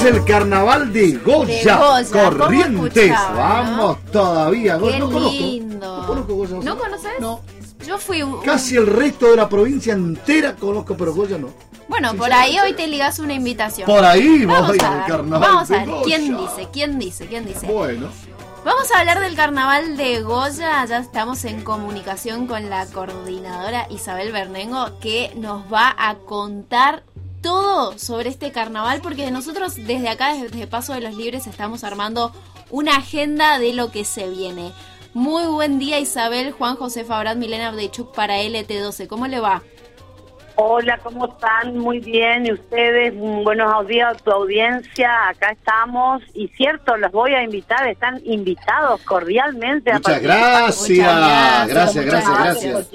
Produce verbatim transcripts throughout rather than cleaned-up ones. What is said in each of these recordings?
el carnaval de Goya, Goya, Corrientes. escuchaba, ¿no? Vamos todavía. Qué no conozco. lindo. No conozco Goya. ¿No conoces? No. Yo fui un... Casi el resto de la provincia entera conozco, pero Goya no. Bueno, por ahí hoy te ligas una invitación. Por ahí vamos voy a al ver, carnaval vamos de a ver, Goya. ¿quién dice? ¿Quién dice? ¿Quién dice? Bueno. Vamos a hablar del carnaval de Goya. Ya estamos en comunicación con la coordinadora Isabel Bernengo, que nos va a contar todo sobre este carnaval, porque nosotros desde acá, desde Paso de los Libres, estamos armando una agenda de lo que se viene. Muy buen día, Isabel. Juan José Fabrat, Milena Abdechuk para L T doce. ¿Cómo le va? Hola, ¿cómo están? Muy bien. ¿Y ustedes? Buenos días a tu audiencia. Acá estamos. Y cierto, los voy a invitar. Están invitados cordialmente. Muchas a gracias. Muchas Gracias, gracias, gracias. gracias.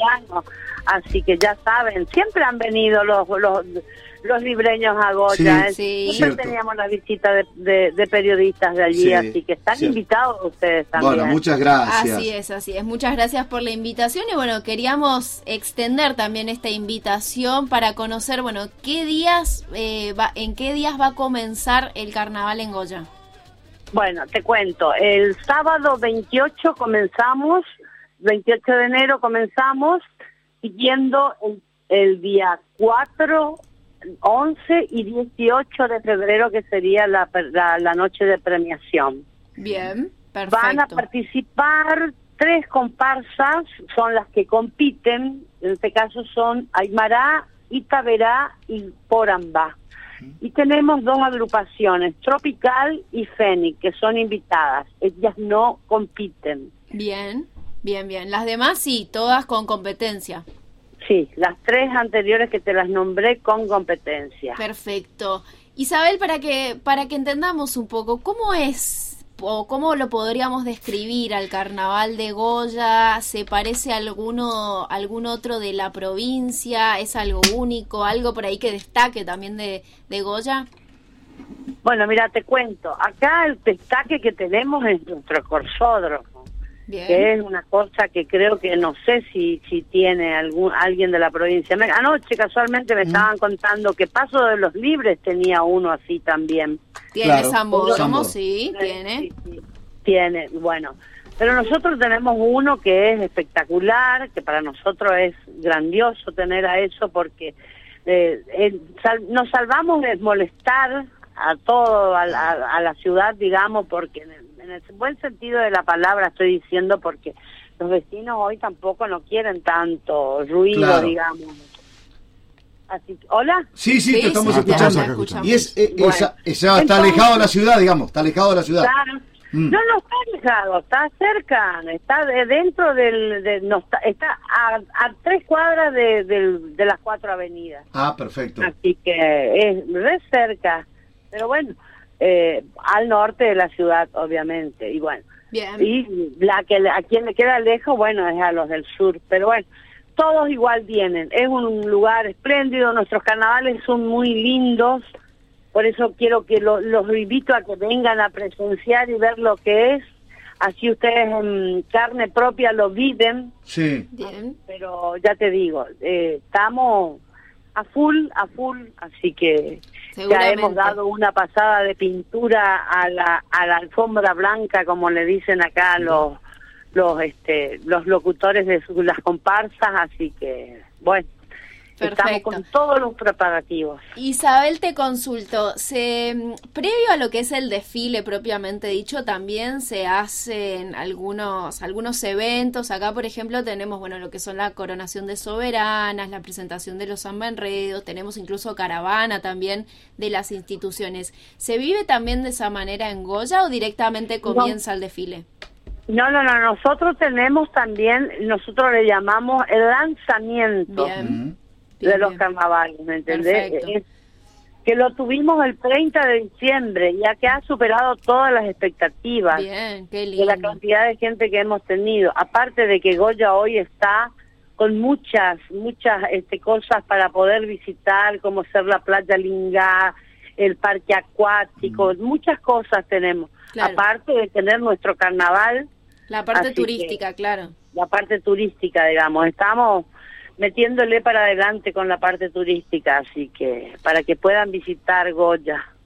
Así que ya saben, siempre han venido los los, los libreños a Goya. Sí, ¿eh? sí. Siempre Cierto. teníamos la visita de, de, de periodistas de allí, Sí, así que están cierto. invitados ustedes también. Bueno, muchas gracias. Así es, así es. Muchas gracias por la invitación y bueno, queríamos extender también esta invitación para conocer, bueno, qué días, eh, va, en qué días va a comenzar el carnaval en Goya. Bueno, te cuento, el sábado veintiocho comenzamos, veintiocho de enero comenzamos, siguiendo el, el día cuatro, once y dieciocho de febrero, que sería la, la, la noche de premiación. Bien, perfecto. Van a participar tres comparsas, son las que compiten, en este caso son Aymará, Itaberá y Porambá. Y tenemos dos agrupaciones, Tropical y Fénix, que son invitadas. Ellas no compiten. Bien, bien, bien. Las demás sí, todas con competencia. Sí, las tres anteriores que te las nombré con competencia. Perfecto. Isabel, para que para que entendamos un poco, ¿cómo es o cómo lo podríamos describir al carnaval de Goya? ¿Se parece a alguno algún otro de la provincia? ¿Es algo único? ¿Algo por ahí que destaque también de, de Goya? Bueno, mira, te cuento. Acá el destaque que tenemos es nuestro corsódromo. Bien. Que es una cosa que creo que no sé si si tiene algún alguien de la provincia. Me- Anoche casualmente me Mm. estaban contando que Paso de los Libres tenía uno así también. Tiene Claro, Sambódromo, Sambódromo. sí, tiene. Sí, sí, tiene, bueno. Pero nosotros tenemos uno que es espectacular, que para nosotros es grandioso tener a eso porque eh, eh, sal- nos salvamos de molestar a todo, a, la- a la ciudad, digamos, porque en el, en el buen sentido de la palabra estoy diciendo, porque los vecinos hoy tampoco no quieren tanto ruido, Claro. digamos. Así que, ¿hola? Sí, sí, Sí, te estamos sí, escuchando. te escuchamos. Y es, eh, Bueno, esa, esa está entonces- alejado de la ciudad, digamos, está alejado de la ciudad. Claro. Mm. No, no está alejado, está cerca, está de dentro del, de, no está, está a, a tres cuadras de, del- de las cuatro avenidas, Ah, perfecto. así que es re cerca, pero bueno, eh, al norte de la ciudad, obviamente, y bueno, Bien. y la que le- a quien le queda lejos, bueno, es a los del sur, pero bueno, todos igual vienen, es un lugar espléndido, nuestros carnavales son muy lindos. Por eso quiero que lo- los invito a que vengan a presenciar y ver lo que es. Así ustedes en carne propia lo viven. Sí. Bien. Pero ya te digo, eh, estamos a full, a full. Así que ya Seguramente. hemos dado una pasada de pintura a la, a la alfombra blanca, como le dicen acá los los este los locutores de su- las comparsas. Así que, bueno. Estamos Perfecto. con todos los preparativos. Isabel, te consulto, se, previo a lo que es el desfile propiamente dicho, también se hacen algunos algunos eventos. Acá, por ejemplo, tenemos bueno lo que son la coronación de soberanas, la presentación de los samba enredos, tenemos incluso caravana también de las instituciones. ¿Se vive también de esa manera en Goya o directamente comienza el desfile? No, no, no, nosotros tenemos también, nosotros le llamamos el lanzamiento Bien. Mm. de Bien, los bien. carnavales, ¿me entendés? Perfecto. Es- que lo tuvimos el treinta de diciembre, ya que ha superado todas las expectativas Bien, qué de lindo. la cantidad de gente que hemos tenido. Aparte de que Goya hoy está con muchas, muchas este, cosas para poder visitar, como ser la playa Lingá, el parque acuático, muchas cosas tenemos. Claro. Aparte de tener nuestro carnaval, La parte Así que- turística, claro. la parte turística, digamos, estamos metiéndole para adelante con la parte turística, así que para que puedan visitar Goya.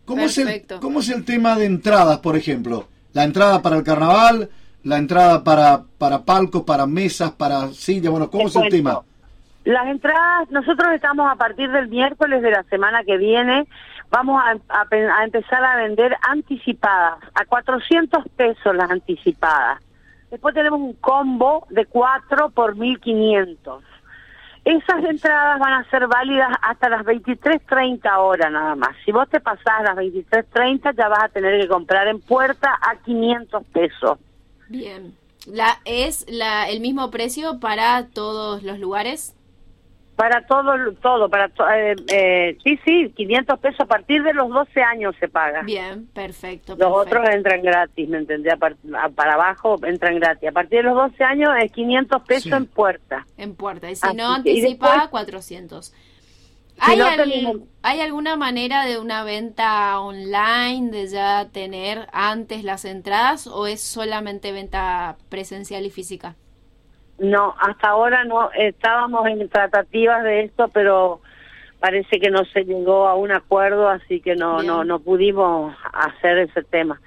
¿Cómo es, el, Perfecto. ¿Cómo es el tema de entradas, por ejemplo? La entrada para el carnaval, la entrada para, para palcos, para mesas, para sillas, bueno, ¿cómo Te es el cuento. tema? Las entradas, nosotros estamos a partir del miércoles de la semana que viene, vamos a, a, a empezar a vender anticipadas, a cuatrocientos pesos las anticipadas. Después tenemos un combo de cuatro por mil quinientos. Esas entradas van a ser válidas hasta las veintitrés treinta horas nada más. Si vos te pasás a las veintitrés treinta ya vas a tener que comprar en puerta a quinientos pesos. Bien. La, ¿Es la, el mismo precio para todos los lugares? Para todo, todo, para to, eh, eh, sí, sí, quinientos pesos a partir de los doce años se paga. Bien, perfecto. Los perfecto. otros entran gratis, ¿me entendés? Para, para abajo entran gratis. A partir de los doce años es quinientos pesos Sí. en puerta. En puerta. Y si Así no que- y anticipada, después- cuatrocientos. Si ¿Hay, no al- tenemos- ¿Hay alguna manera de una venta online, de ya tener antes las entradas, o es solamente venta presencial y física? No, hasta ahora no, estábamos en tratativas de esto, pero parece que no se llegó a un acuerdo, así que no, Bien. no, no pudimos hacer ese tema.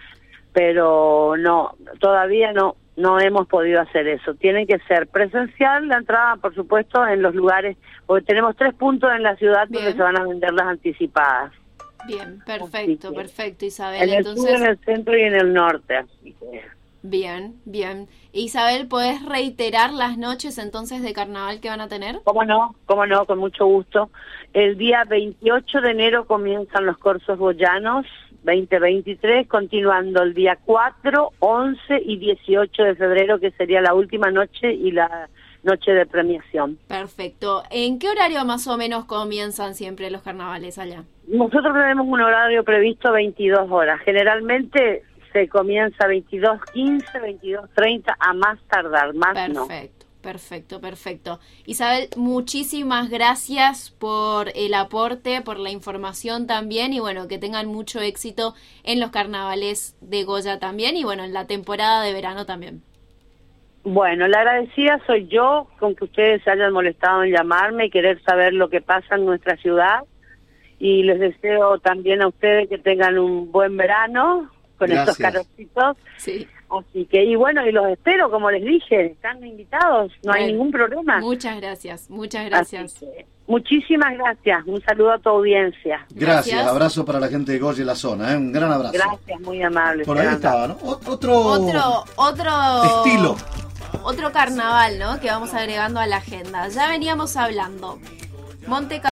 Pero no, todavía no, no hemos podido hacer eso. Tiene que ser presencial la entrada, por supuesto, en los lugares, porque tenemos tres puntos en la ciudad Bien. donde se van a vender las anticipadas. Bien, perfecto, Así que, perfecto, Isabel. En el sur, Entonces, en el centro y en el norte. Así que, bien, bien. Isabel, ¿podés reiterar las noches entonces de carnaval que van a tener? ¿Cómo no? ¿Cómo no? Con mucho gusto. El día veintiocho de enero comienzan los Corsos Boyanos veinte veintitrés, continuando el día cuatro, once y dieciocho de febrero, que sería la última noche y la noche de premiación. Perfecto. ¿En qué horario más o menos comienzan siempre los carnavales allá? Nosotros tenemos un horario previsto veintidós horas. Generalmente se comienza veintidós quince, veintidós treinta a más tardar, más no. Perfecto, perfecto, perfecto. Isabel, muchísimas gracias por el aporte, por la información también, y bueno, que tengan mucho éxito en los carnavales de Goya también, y bueno, en la temporada de verano también. Bueno, la agradecida soy yo con que ustedes se hayan molestado en llamarme y querer saber lo que pasa en nuestra ciudad, y les deseo también a ustedes que tengan un buen verano con estos Gracias. carrocitos. Sí. Así que, y bueno, y los espero, como les dije, están invitados, no hay Bueno, ningún problema. Muchas gracias, muchas gracias. Así que, muchísimas gracias, un saludo a tu audiencia. Gracias, Gracias. abrazo para la gente de Goya y la zona, ¿eh? Un gran abrazo. Gracias, muy amable. Por ahí Fernando. estaba, ¿no? Ot- Otro, Otro, otro estilo. Otro carnaval, ¿no? Que vamos agregando a la agenda. Ya veníamos hablando. Monte